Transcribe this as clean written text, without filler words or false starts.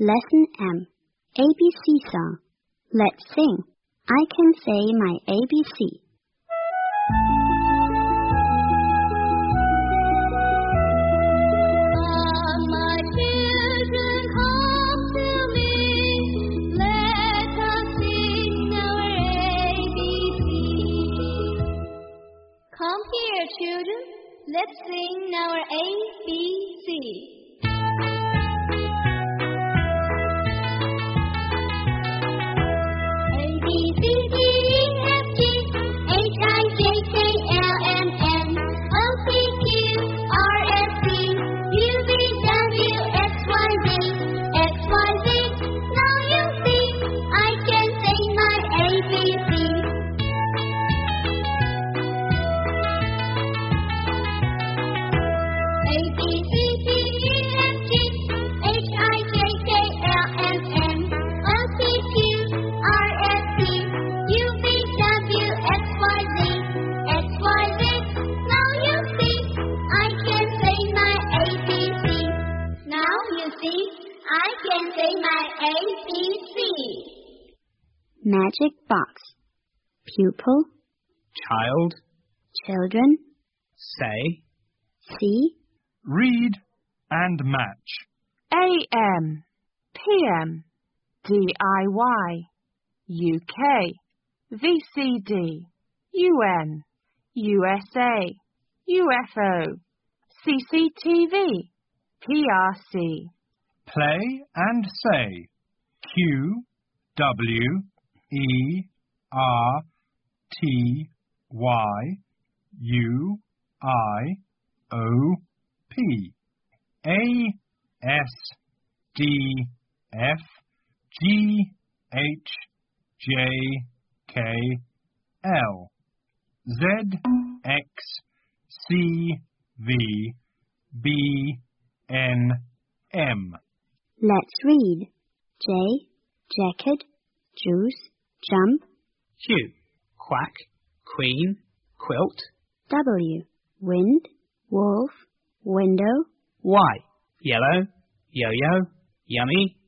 Lesson M. ABC song. Let's sing. I can say my ABC. My children, come to me. Let us sing our ABC. Come here, children. Let's sing our ABC. I can say my ABC. Magic box. Pupil. Child. Children. Say. See. Read and match. AM, PM, DIY, UK, VCD, UN, USA, UFO, CCTV, PRC. Play and say. Q, W, E, R, T, Y, U, I, O, P. A, S, D, F, G, H, J, K, L. Z, X, C, V, B, N, M. Let's read. J, jacket, juice, jump. Q, quack, queen, quilt. W, wind, wolf, window. Y, yellow, yo-yo, yummy,